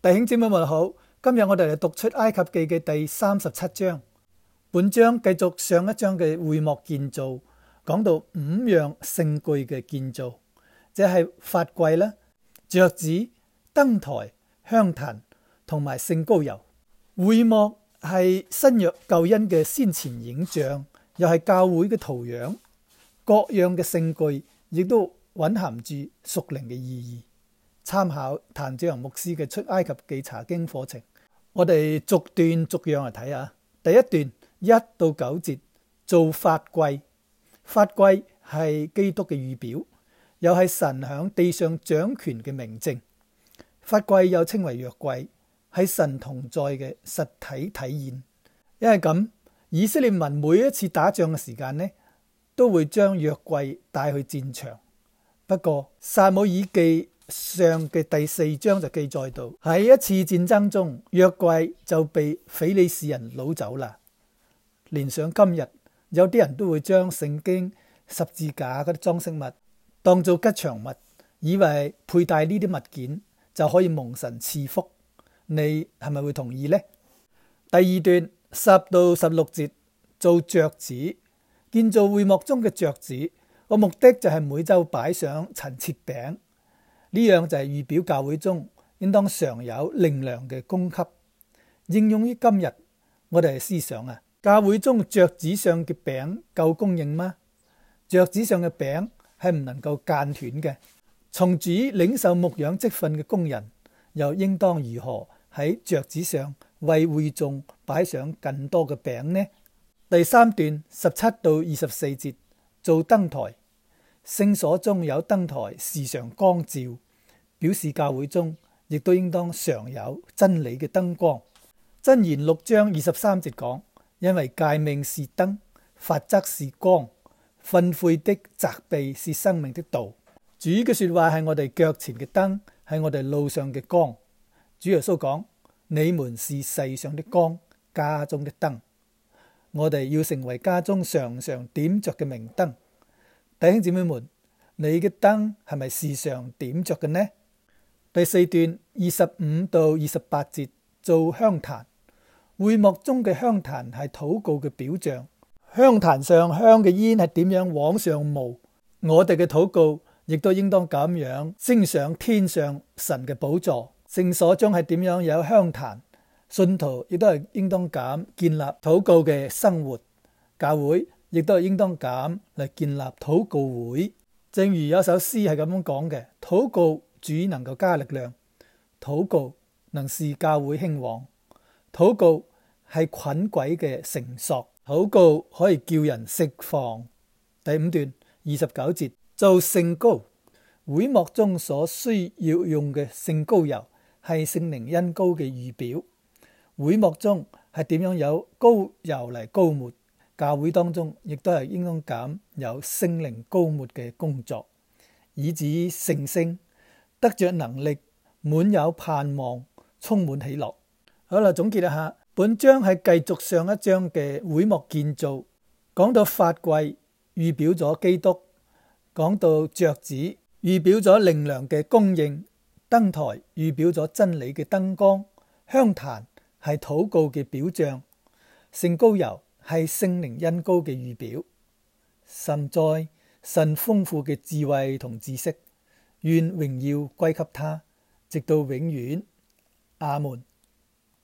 弟兄姊妹們好，今日我哋嚟讀出埃及記嘅第37章。本章繼續上一章嘅會幕建造，講到5樣聖具嘅建造，即係法櫃啦、桌子、燈台、香壇同埋聖膏油。會幕係新約救恩嘅先前影像，又係教會嘅圖樣。各樣嘅聖具亦都蘊含住屬靈嘅意義。參考譚志陽牧師嘅出埃及記查經課程，我哋逐段逐樣嚟睇下。第一段1到9節，做法櫃。法櫃係基督嘅預表，又係神響地上掌權嘅明證。法櫃又稱為約櫃，係神同在嘅實體體現。因為咁，以色列民每一次打仗嘅時間呢，都會將約櫃帶去戰場。不過撒母耳記上嘅第4章就記載到，喺一次戰爭中，約櫃就被非利士人擄走啦。連上今日，有啲人都會將聖經、十字架嗰啲裝飾物當做吉祥物，以為佩戴呢啲物件就可以蒙神賜福。你係咪會同意呢？第二段10到16節，做桌子。建造會幕中嘅桌子個目的就係每周擺上陳設餅。呢樣就係預表教會中應當常有靈糧嘅供給。應用於今日，我哋係思想教會中桌子上嘅餅夠供應嗎？桌子上嘅餅係唔能夠間斷嘅。從主領受牧養職分嘅工人，又應當如何喺桌子上為會眾擺上更多嘅餅呢？第三段17到24節，做燈台。聖所中有燈台，時常光照，表示教會中亦都應當常有真理嘅燈光。箴言6章23節講，因為誡命是燈，法則是光，訓誨的責備是生命的道。主嘅說話係我哋腳前嘅燈，係我哋路上嘅光。主耶穌講，你們是世上的光，家中的燈。我哋要成為家中常常點着嘅明燈。弟兄姊妹們，你嘅燈係咪時常點着嘅呢？第4段25到28節，做香壇。會幕中嘅香壇係禱告嘅表象。香壇上香嘅煙係點樣往上冒，我哋嘅禱告亦都應當咁樣升上天上神嘅寶座。聖所中係點樣有香壇，信徒亦都係應當咁建立禱告嘅生活。教會亦都係應當咁嚟建立禱告會。正如有首詩係咁樣講嘅，禱告主能夠加力量，禱告能使教會興旺，禱告係捆鬼嘅繩索，禱告可以叫人釋放。第5段29節，做聖膏。會幕中所需要用嘅聖膏油係聖靈恩膏嘅預表。會幕中係點樣有膏油嚟膏抹，教會當中亦都係應當咁有聖靈膏抹嘅工作，以至成聖，得着能力，滿有盼望，充滿喜樂。好啦，總結一下，本章係繼續上一章嘅會幕建造，講到法櫃預表咗基督，講到桌子預表咗靈糧嘅供應，燈台預表咗真理嘅燈光，香壇係禱告嘅表象，聖膏油係聖靈恩膏嘅預表。神在神豐富嘅智慧同知識，願榮耀歸給他，直到永遠。阿門。